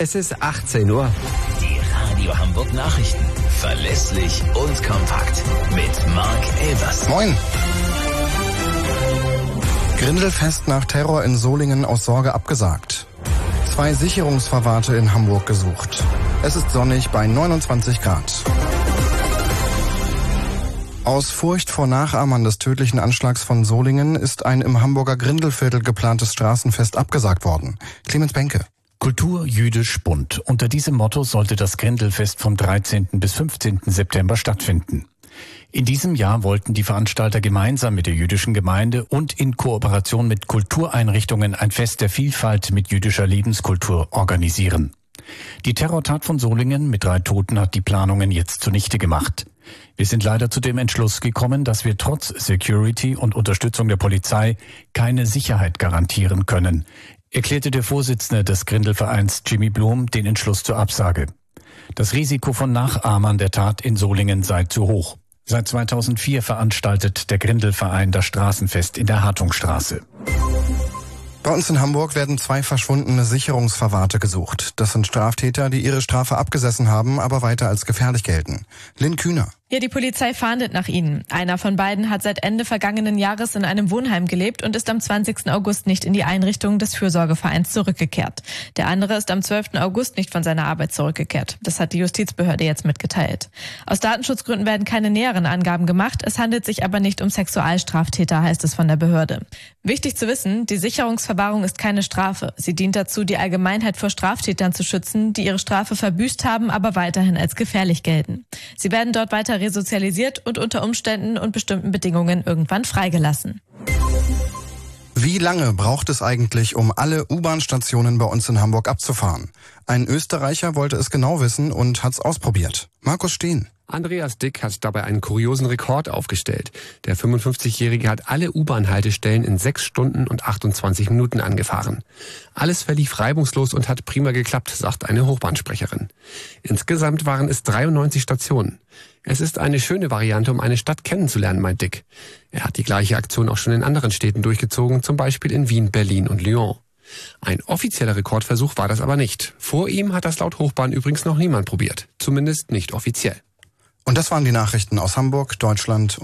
Es ist 18 Uhr. Die Radio Hamburg Nachrichten. Verlässlich und kompakt. Mit Marc Elvers. Moin. Grindelfest nach Terror in Solingen aus Sorge abgesagt. 2 Sicherungsverwahrte in Hamburg gesucht. Es ist sonnig bei 29 Grad. Aus Furcht vor Nachahmern des tödlichen Anschlags von Solingen ist ein im Hamburger Grindelviertel geplantes Straßenfest abgesagt worden. Clemens Benke. Kultur jüdisch bunt. Unter diesem Motto sollte das Grindelfest vom 13. bis 15. September stattfinden. In diesem Jahr wollten die Veranstalter gemeinsam mit der jüdischen Gemeinde und in Kooperation mit Kultureinrichtungen ein Fest der Vielfalt mit jüdischer Lebenskultur organisieren. Die Terrortat von Solingen mit 3 Toten hat die Planungen jetzt zunichte gemacht. Wir sind leider zu dem Entschluss gekommen, dass wir trotz Security und Unterstützung der Polizei keine Sicherheit garantieren können, erklärte der Vorsitzende des Grindelvereins Jimmy Blum den Entschluss zur Absage. Das Risiko von Nachahmern der Tat in Solingen sei zu hoch. Seit 2004 veranstaltet der Grindelverein das Straßenfest in der Hartungstraße. Bei uns in Hamburg werden 2 verschwundene Sicherungsverwahrte gesucht. Das sind Straftäter, die ihre Strafe abgesessen haben, aber weiter als gefährlich gelten. Lynn Kühner. Ja, die Polizei fahndet nach ihnen. Einer von beiden hat seit Ende vergangenen Jahres in einem Wohnheim gelebt und ist am 20. August nicht in die Einrichtung des Fürsorgevereins zurückgekehrt. Der andere ist am 12. August nicht von seiner Arbeit zurückgekehrt. Das hat die Justizbehörde jetzt mitgeteilt. Aus Datenschutzgründen werden keine näheren Angaben gemacht. Es handelt sich aber nicht um Sexualstraftäter, heißt es von der Behörde. Wichtig zu wissen, die Sicherungsverwahrung ist keine Strafe. Sie dient dazu, die Allgemeinheit vor Straftätern zu schützen, die ihre Strafe verbüßt haben, aber weiterhin als gefährlich gelten. Sie werden dort weiter resozialisiert und unter Umständen und bestimmten Bedingungen irgendwann freigelassen. Wie lange braucht es eigentlich, um alle U-Bahn-Stationen bei uns in Hamburg abzufahren? Ein Österreicher wollte es genau wissen und hat's ausprobiert. Markus Steen. Andreas Dick hat dabei einen kuriosen Rekord aufgestellt. Der 55-Jährige hat alle U-Bahn-Haltestellen in 6 Stunden und 28 Minuten angefahren. Alles verlief reibungslos und hat prima geklappt, sagt eine Hochbahnsprecherin. Insgesamt waren es 93 Stationen. Es ist eine schöne Variante, um eine Stadt kennenzulernen, meint Dick. Er hat die gleiche Aktion auch schon in anderen Städten durchgezogen, zum Beispiel in Wien, Berlin und Lyon. Ein offizieller Rekordversuch war das aber nicht. Vor ihm hat das laut Hochbahn übrigens noch niemand probiert. Zumindest nicht offiziell. Und das waren die Nachrichten aus Hamburg, Deutschland